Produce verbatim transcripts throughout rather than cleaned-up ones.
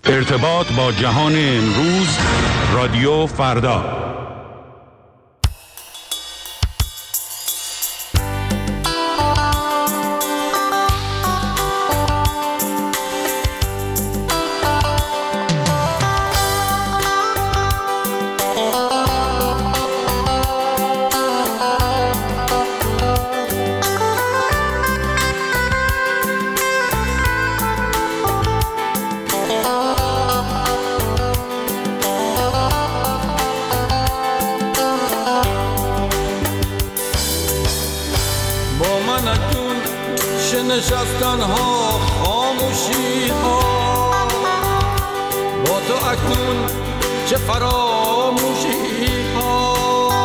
ارتباط با جهان امروز، رادیو فردا. نشستن ها خاموشی ها با تو اکنون چه فراموشی ها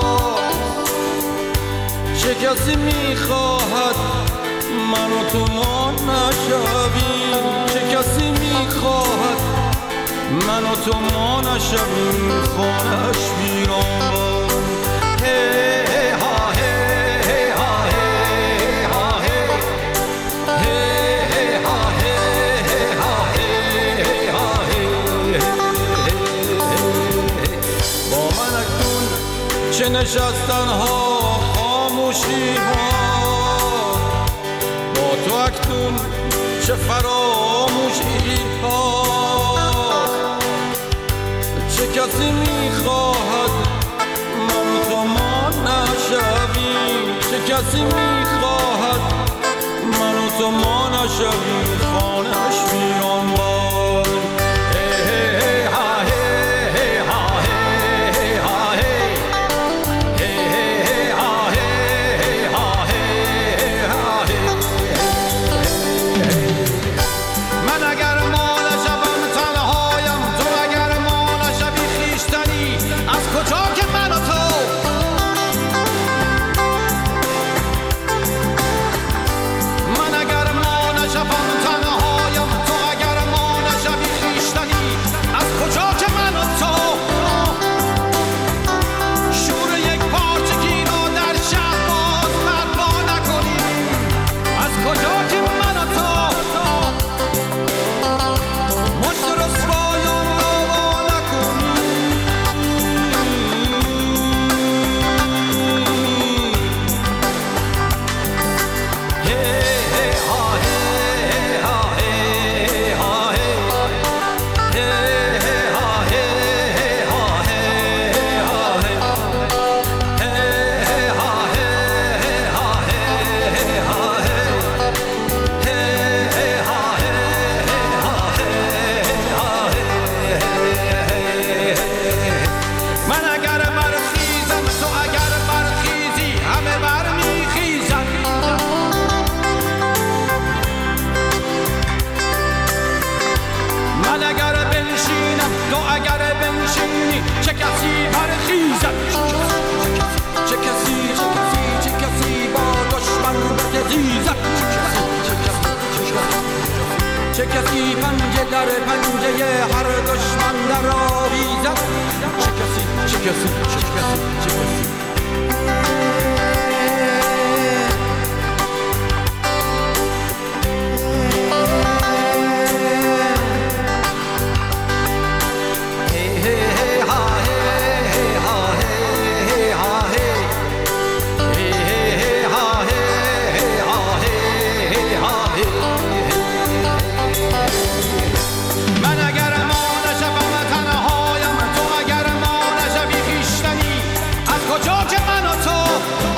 چه کسی میخواهد من و تو ما نشویم چه کسی میخواهد من و تو ما نشویم خانه‌اش ویران چه نشستن ها خاموشی ها با تو اکنون چه فراموشی ها چه کسی میخواهد من و تو ما نشویم چه کسی میخواهد من و تو ما نشویم خانه‌اش ویران باد چه کسی پنجه در پنجه هر دشمن در آویزد چه کسی چه کسی چه کسی چه کسی کجا که من و تو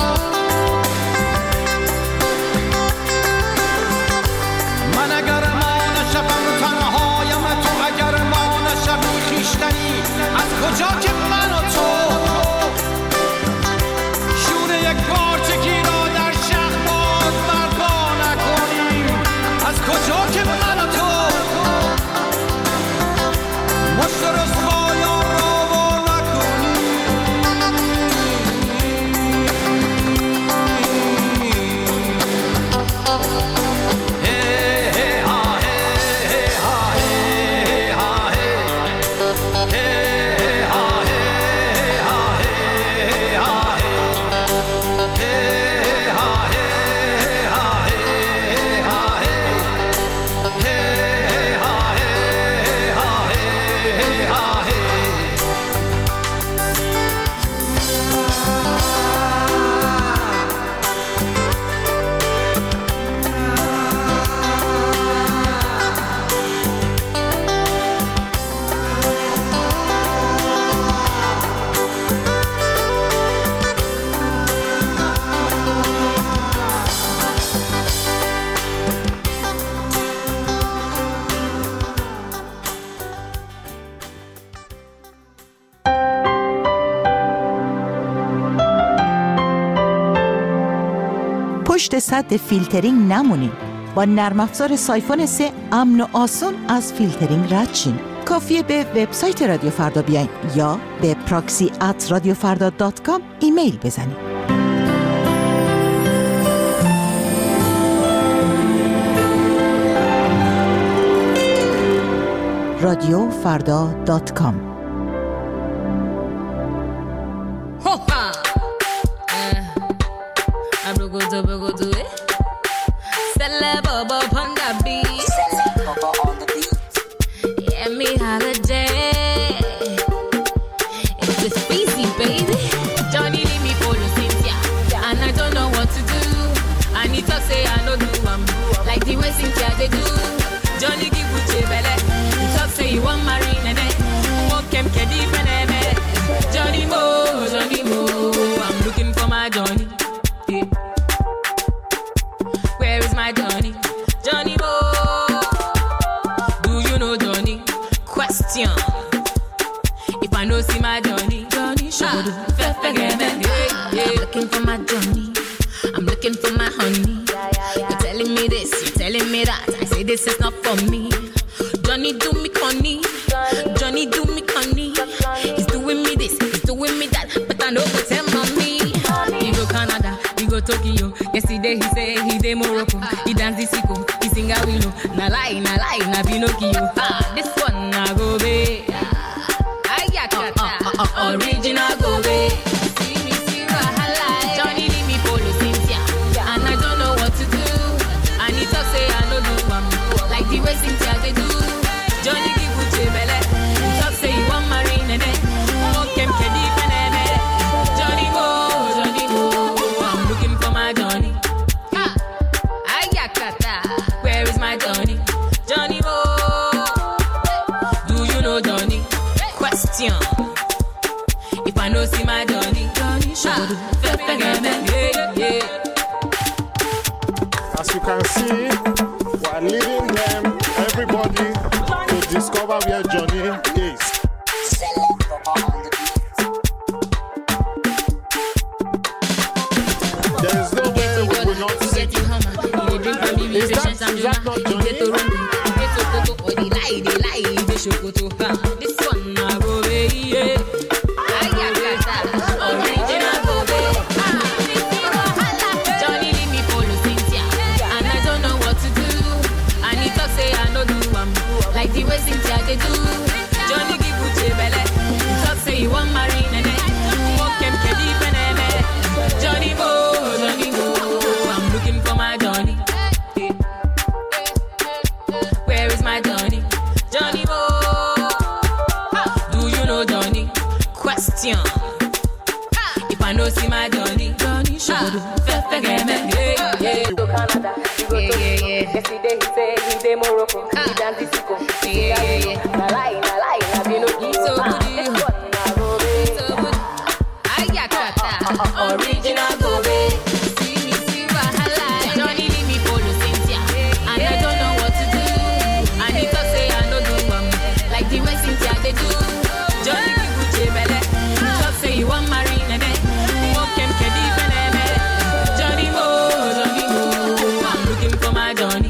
پشت سد فیلترینگ نمونین. با نرم افزار سایفون سه امن و آسون از فیلترینگ رد شین. کافیه به وبسایت رادیو فردا بیاین یا به پراکسی ات رادیو فردا دات کام ایمیل بزنید. رادیو فردا دات کام. This is not for me. Johnny do me conny. Johnny do me conny. He's doing me this, he's doing me that, but I know what's him on me. He go Canada, he go Tokyo. Yesterday he say he dey Morocco. He dance the sicko, he sing a willow. Na lie, na lie, na Pinocchio. Ah, this one na go be. Ayakata, uh, uh, uh, original go be. See me see wahala. Johnny leave me follow Cynthia, and I don't know what to do. And he talk say I no do one. Like the way Cynthia they do. Johnny give you to belle. Talk say you want marry nene. Oh, kem kedi peneme. Johnny mo, Johnny mo. I'm looking for my Johnny. Ah, ayakata. Where is my Johnny? Johnny mo. Do you know Johnny? Question. If I know see my Johnny, Johnny should yeah, yeah. As you can see, we're leading them, everybody, to discover where Johnny is. There is no way we will not see. Is that, is that not Johnny? This one I go yeah. Original go Johnny leave me follow Cynthia, and I don't know what to do. And he talk say I no do am, like the way Cynthia they do. Johnny give you to belle. He talk say he want marry nene. Walk him kedi peneme. Johnny mo, Johnny mo. I'm looking for my Johnny. Where is my Johnny? Johnny mo. Do you know Johnny? Question. If I know see my Johnny, Johnny should forget me. Yeah, yeah. Go Canada, he go to yeah, yeah. Yesterday he say he dey Morocco, he dance the sicko. Yeah, yeah, yeah. Na lie, na lie, na Pinocchio. So good, so good. Ayakata, original go be. See me see wahala. Johnny leave me follow Cynthia, and I don't know what to do. And he talk say I no do am, like the way Cynthia they do. Johnny give you to belle. He talk say you want marry nene. Walk him kedi peneme. Johnny mo, Johnny mo. I'm looking for my Johnny.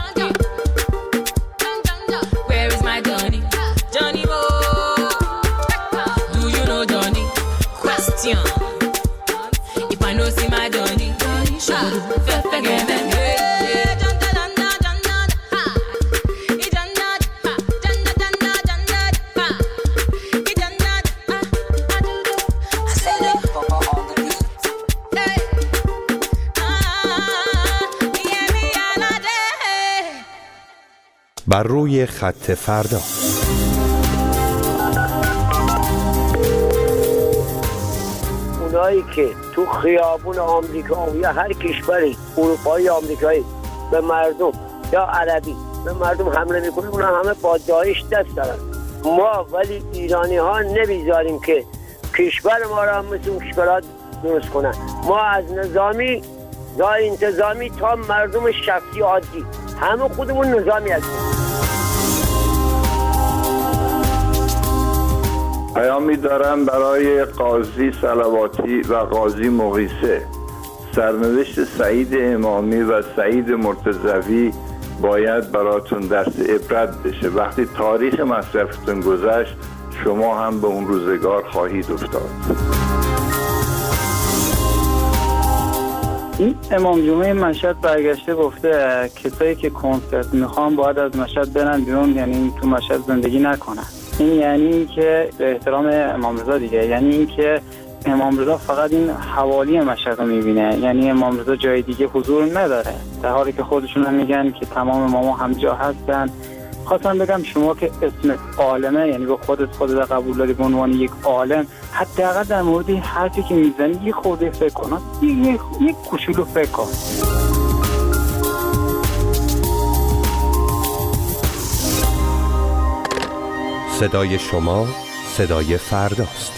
Where is my Johnny? Johnny mo. Do you know Johnny? Question. If I know see my Johnny, Johnny should forget me. بر روی خط فردا. اونایی که تو خیابون آمریکا یا هر کشوری اروپایی آمریکایی به مردم یا عربی به مردم حمله میکنه، اونا همه با داعش دست دارن. ما ولی ایرانی ها نمیذاریم که کشور ما را مثل اون کشورها درست کنن. ما از نظامی تا انتظامی تا مردم شخصی عادی همه خودمون نظامی هستیم. پیامی دارم برای قاضی صلواتی و قاضی مغیثه. سرنوشت سعید امامی و سعید مرتضوی باید براتون درس عبرت بشه. وقتی تاریخ مصرفتون گذشت شما هم به اون روزگار خواهید افتاد. این امام جمعه مشهد برگشته گفته کسایی که کنسرت میخوان باید از مشهد برن بیرون، یعنی تو مشهد زندگی نکنن. این یعنی این که به احترام امام رضا دیگه، یعنی این که امام رضا فقط این حوالی مشهد رو میبینه، یعنی امام رضا جای دیگه حضور نداره، در حالی که خودشون هم میگن که تمام اماما همجا هستن. خواستم بگم شما که اسم عالمه، یعنی به خودت خودت قبول داری به عنوان یک عالم، حداقل در مورد این حرفی که میزنی یه خورده فکر کن، یک یک کوچولو فکر کن. صدای شما صدای فرداست.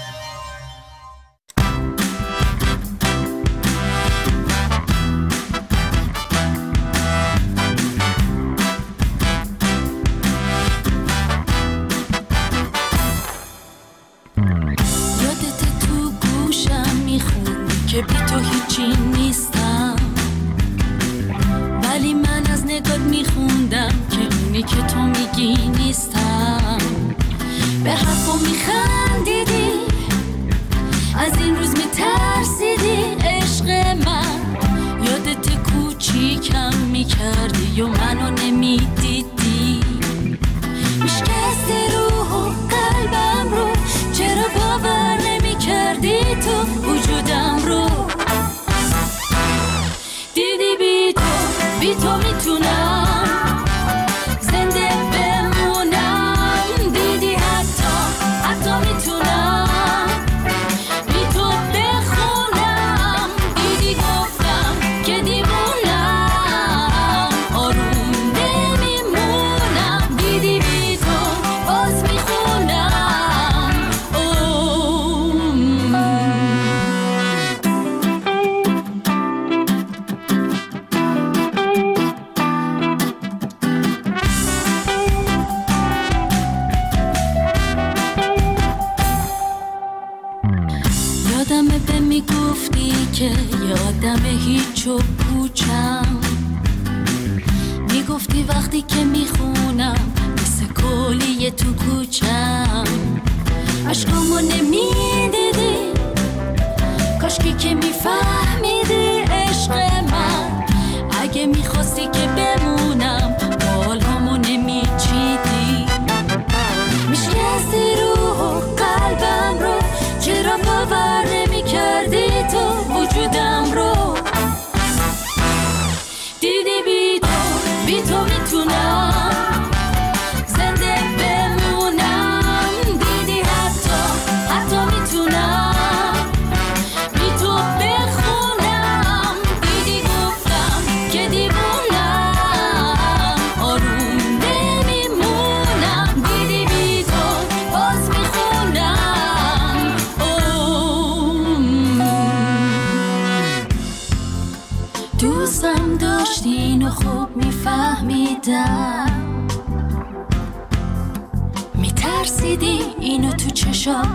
میترسیدی اینو تو چشام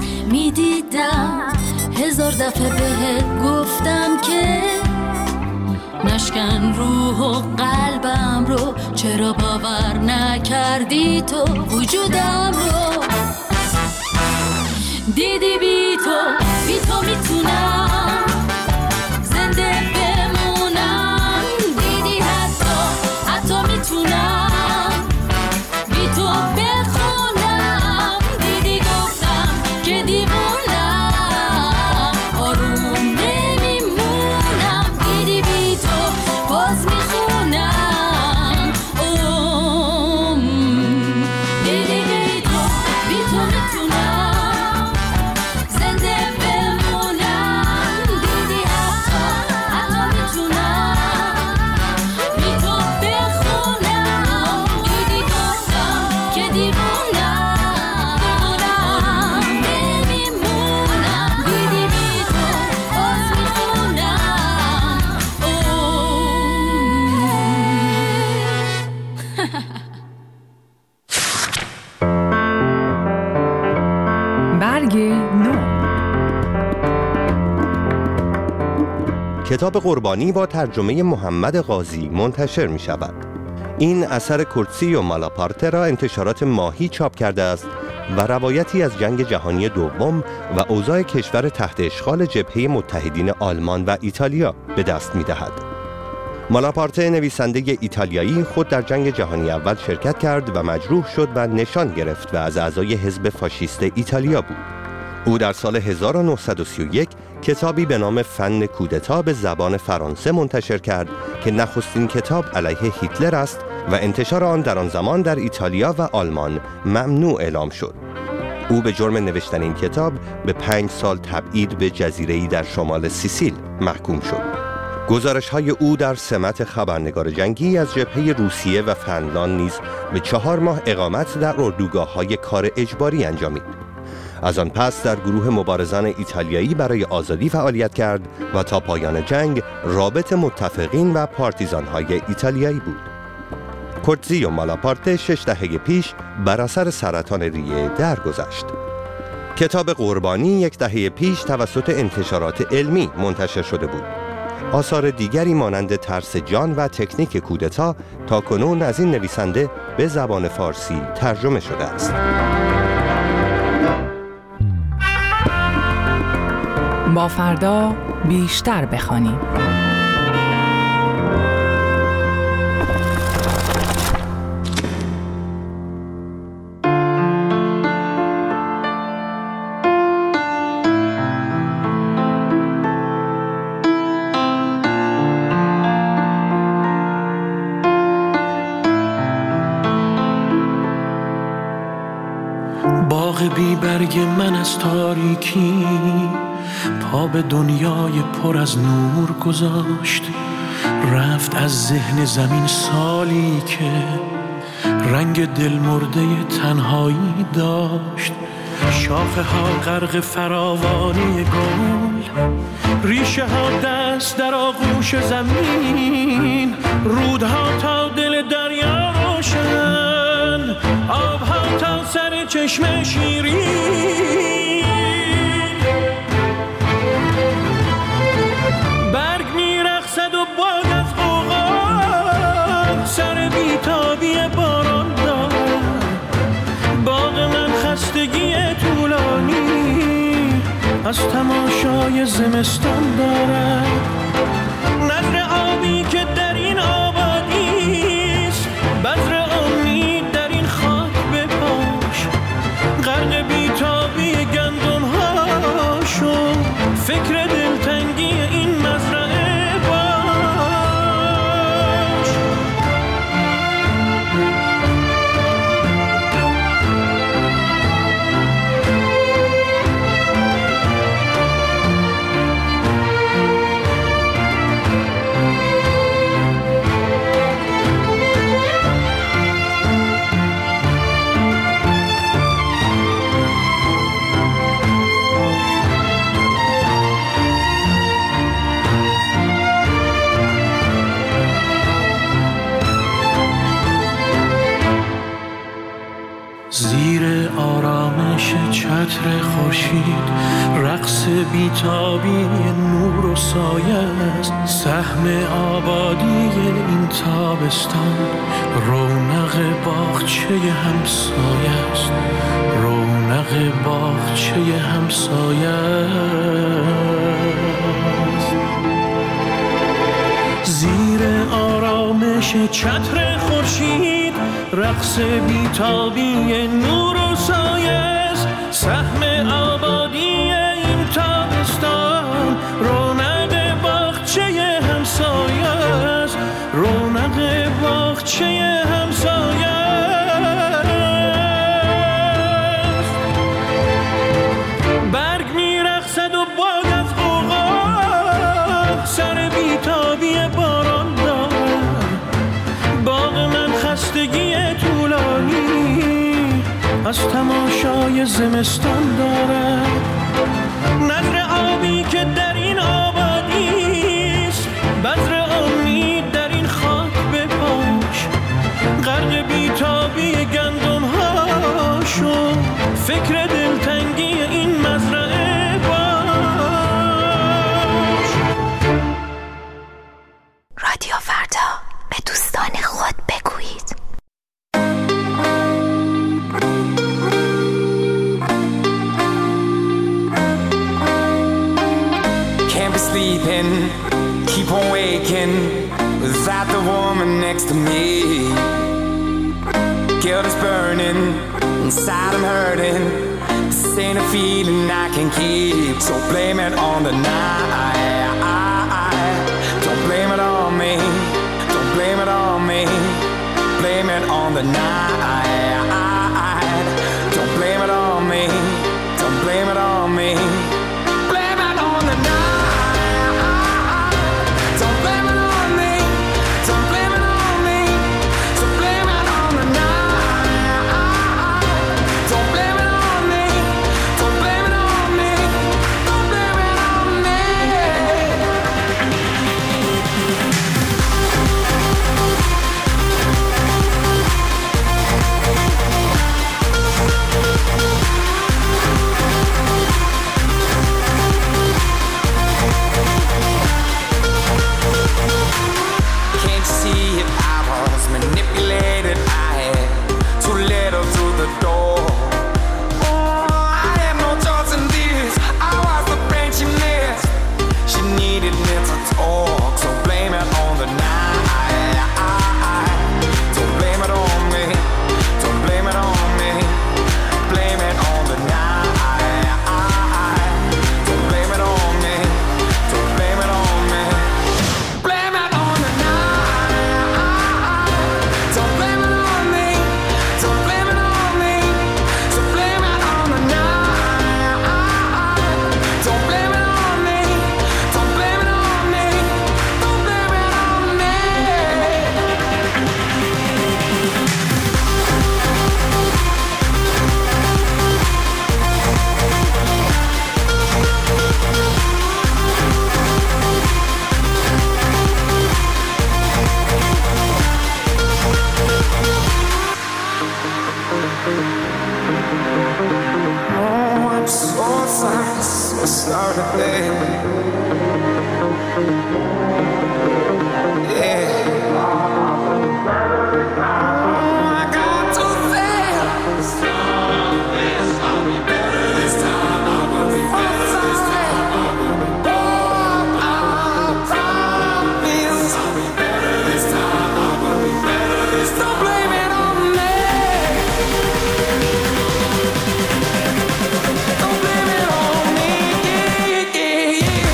میدیدم، هزار دفعه بهت گفتم که نشکن روح و قلبم رو، چرا باور نکردی تو وجودم رو؟ دیدی بی تو بی تو میتونم زنده بمونم، دیدی حتی حتی میتونم بی تو بخونم، دیدی گفتم که دیوونم آروم نمیمونم، دیدی بی تو باز میخونم اوم، دیدی بی تو بی تو میتونم کتاب قربانی با ترجمه محمد قاضی منتشر می شود. این اثر کورتزیو مالاپارته را انتشارات ماهی چاپ کرده است و روایتی از جنگ جهانی دوم و اوضاع کشور تحت اشغال جبهه متحدین آلمان و ایتالیا به دست می دهد. مالاپارته نویسنده ایتالیایی خود در جنگ جهانی اول شرکت کرد و مجروح شد و نشان گرفت و از اعضای حزب فاشیست ایتالیا بود. او در سال هزار و نهصد و سی و یک کتابی به نام فن کودتا به زبان فرانسه منتشر کرد که نخستین کتاب علیه هیتلر است و انتشار آن در آن زمان در ایتالیا و آلمان ممنوع اعلام شد. او به جرم نوشتن این کتاب به پنج سال تبعید به جزیره‌ای در شمال سیسیل محکوم شد. گزارش‌های او در سمت خبرنگار جنگی از جبهه روسیه و فنلاند نیز به چهار ماه اقامت در اردوگاه‌های کار اجباری انجامید. از آن پس در گروه مبارزان ایتالیایی برای آزادی فعالیت کرد و تا پایان جنگ رابط متفقین و پارتیزان‌های ایتالیایی بود. کورتزیو مالاپارته شش دهه پیش بر اثر سرطان ریه درگذشت. کتاب قربانی یک دهه پیش توسط انتشارات علمی منتشر شده بود. آثار دیگری مانند ترس جان و تکنیک کودتا تاکنون از این نویسنده به زبان فارسی ترجمه شده است. با فردا بیشتر بخوانیم. باغ بی برگ من از تاریکی پا به دنیای پر از نور گذاشت. رفت از ذهن زمین سالی که رنگ دل مرده تنهایی داشت. شاخه ها غرق فراوانی گل، ریشه ها دست در آغوش زمین، رودها تا دل دریا روشن، آبها تا سر چشم شیرین. برگ میرقصد و باد از غوغا سر بیتابی باران دارد. باغ من خستگی طولانی از تماشای زمستان دارد. نظر آبی که در این آبادیست، بذر امید در این خاک بپاش. غرق بیتابی گندم ها شو، فکر دلتنگی این مزرعه باش. زیر آرامش چتر خورشید رقص بیتابی نور و سایه است. سهم آبادی این تابستان رونق باغچه همسایه است. رونق باغچه همسایه است. زیر آرامش چتر خورشید رقص بیتابی نور و سایه است. سهم آبادی این تابستان رونق باغچه همسایه است. رونق باغچه همسایه است. برگ میرقصد و باد از غوغا سر بیتابی باران دارد. باغ من خستگی طولانی از تماشای زمستان دارد. نظر آبی که در این آبادیست، بذر امید در این خاک بپاش. غرق بیتابی گندم ها شو، فکر دلتنگی این مزرعه باش. got the woman next to me. Guilt is burning, inside I'm hurting. This ain't a feeling I can keep, so blame it on the night. Don't blame it on me, don't blame it on me. Blame it on the night. Don't blame it on me, don't blame it on me. Blame it on the night. Don't blame it on me, don't blame it on me. So blame it on the night. Don't blame it on me, don't blame it on me. Don't blame it on me. Can't you see it? I was manipulated. I had too little through the door. Oh, I had no choice in this. I was the brain she missed. She needed me to talk, so blame it on the night. Don't blame it on me, don't blame it on me. Blame it on the night. Don't blame it on me, don't blame it on me. Blame it on the night. Don't blame it on me, don't blame it on me. So blame it on the night. Don't blame it on me, don't blame it on me. Don't blame it on me. Oh, I'm so sorry, so sorry, baby. Yeah. Oh, I got to fast. I'll be better this time. I will be better this time. Oh, I promise. I'll be better this time. I will be better this time. Don't blame it on me. Don't blame it on me. Yeah, yeah, yeah.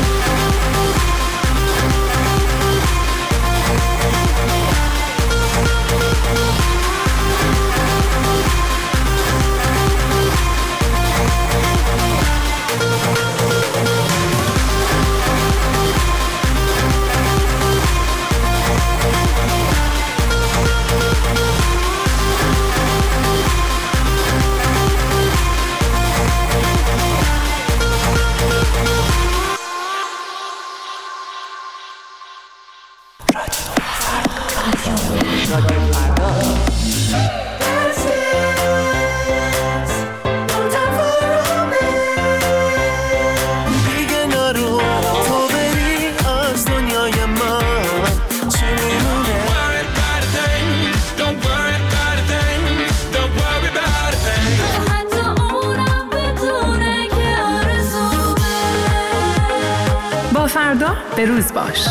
دیگه نرو تو بری از دنیای من چی میمونه Don't worry about a thing. Don't worry about a thing. حتی اونم بدونه که آرزومه. با فردا به روز باش.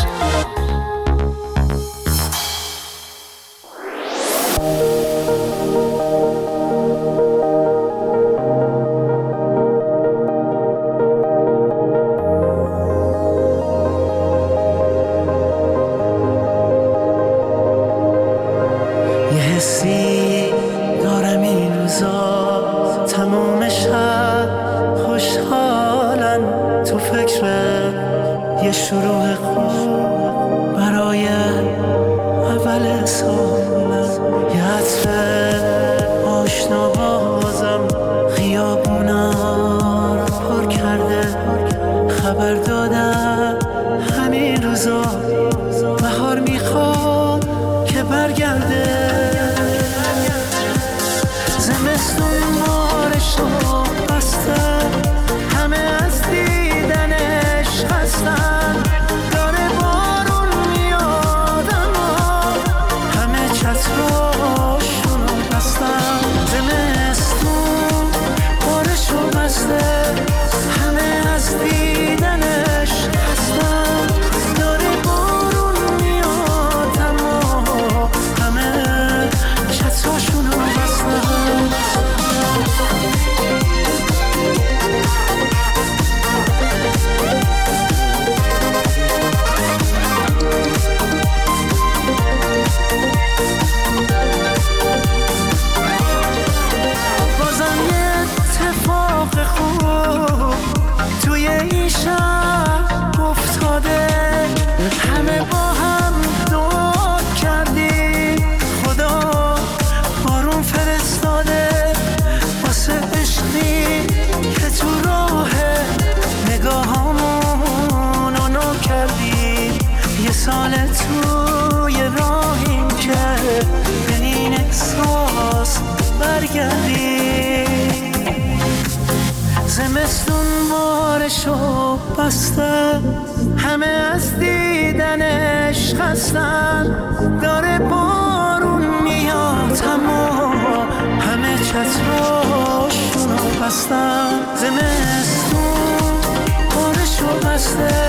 یه حسی دارم این روزا تموم شب خوشحالن تو فکر یه شروع خوب برای اول سالم. یه عطر آشنا بازم خیابونا رو پر کرده. خبر دادم همین روزا بهار میخواد که برگرده. زمستون مارش رو بسته همه از دیدنش هستن. داره بارون میاد اما همه چتراشون رو بستن. زمستون مارش رو بسته همه از دیدنش هستن. داره بارون میاد نکردی. زمستون بارشو بسته، همه از دیدنش خستن. داره بارون میاد اما همه چتراشونو بستن. زمستون بارشو بسته،